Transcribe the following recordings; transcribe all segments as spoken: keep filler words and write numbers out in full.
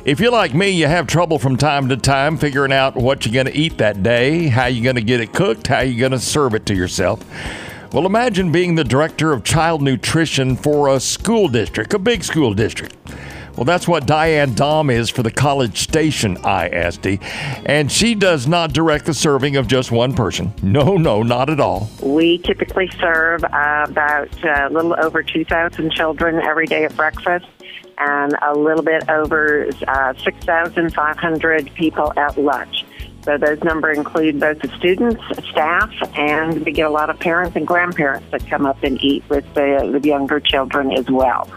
If you're like me, you have trouble from time to time figuring out what you're going to eat that day, how you're going to get it cooked, how you're going to serve it to yourself. Well, imagine being the director of child nutrition for a school district, a big school district. Well, that's what Diane Daum is for the College Station I S D. And she does not direct the serving of just one person. No, no, not at all. We typically serve uh, about a little over two thousand children every day at breakfast and a little bit over uh, six thousand five hundred people at lunch. So those numbers include both the students, staff, and we get a lot of parents and grandparents that come up and eat with the, the younger children as well.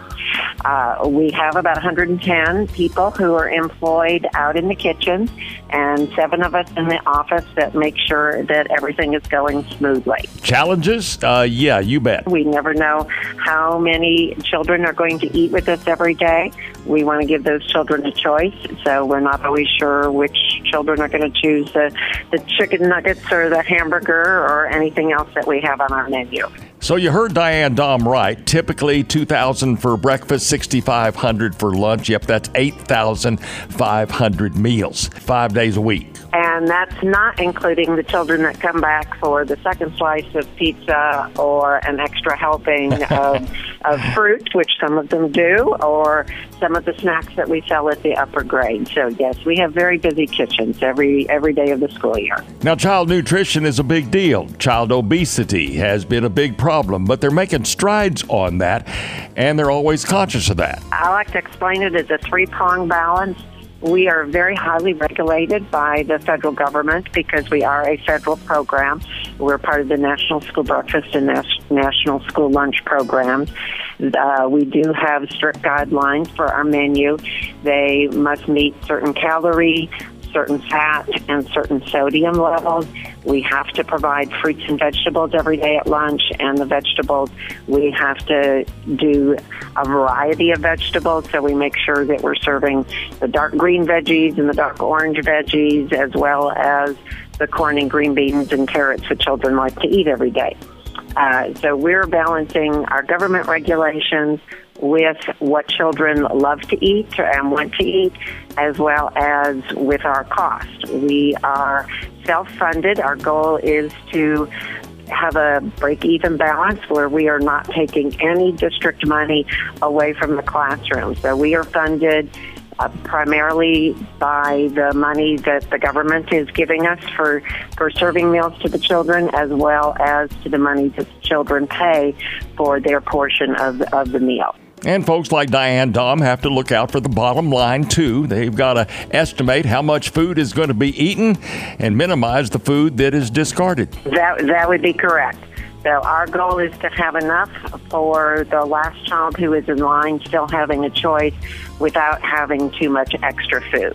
Uh, we have about one hundred ten people who are employed out in the kitchen and seven of us in the office that make sure that everything is going smoothly. Challenges? Uh, yeah, you bet. We never know how many children are going to eat with us every day. We want to give those children a choice, so we're not always sure which children are going to choose the, the chicken nuggets or the hamburger or anything else that we have on our menu. So you heard Diane Daum right. Typically two thousand for breakfast, six thousand five hundred for lunch. Yep, that's eight thousand five hundred meals, five days a week. And that's not including the children that come back for the second slice of pizza or an extra helping of, of fruit, which some of them do, or some of the snacks that we sell at the upper grade. So, yes, we have very busy kitchens every every day of the school year. Now, child nutrition is a big deal. Child obesity has been a big problem, but they're making strides on that, and they're always conscious of that. I like to explain it as a three-prong balance. We are very highly regulated by the federal government because we are a federal program. We're part of the National School Breakfast and Nas- National School Lunch programs. Uh, we do have strict guidelines for our menu. They must meet certain calorie, certain fat, and certain sodium levels. We have to provide fruits and vegetables every day at lunch, and the vegetables, we have to do a variety of vegetables, so we make sure that we're serving the dark green veggies and the dark orange veggies, as well as the corn and green beans and carrots that children like to eat every day. Uh, so we're balancing our government regulations with what children love to eat and want to eat, as well as with our cost. We are self-funded. Our goal is to have a break-even balance where we are not taking any district money away from the classroom. So we are funded Uh, primarily by the money that the government is giving us for, for serving meals to the children, as well as to the money that the children pay for their portion of, of the meal. And folks like Diane Daum have to look out for the bottom line, too. They've got to estimate how much food is going to be eaten and minimize the food that is discarded. That, that would be correct. So our goal is to have enough for the last child who is in line still having a choice without having too much extra food.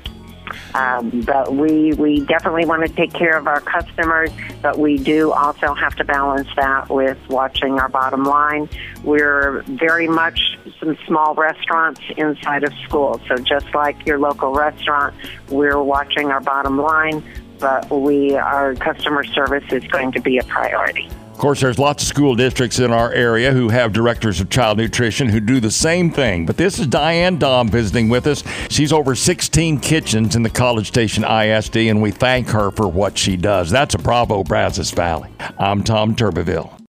Um, but we we definitely want to take care of our customers, but we do also have to balance that with watching our bottom line. We're very much some small restaurants inside of schools. So just like your local restaurant, we're watching our bottom line, but we our customer service is going to be a priority. Of course, there's lots of school districts in our area who have directors of child nutrition who do the same thing. But this is Diane Daum visiting with us. She's over sixteen kitchens in the College Station I S D, and we thank her for what she does. That's a Bravo, Brazos Valley. I'm Tom Turbeville.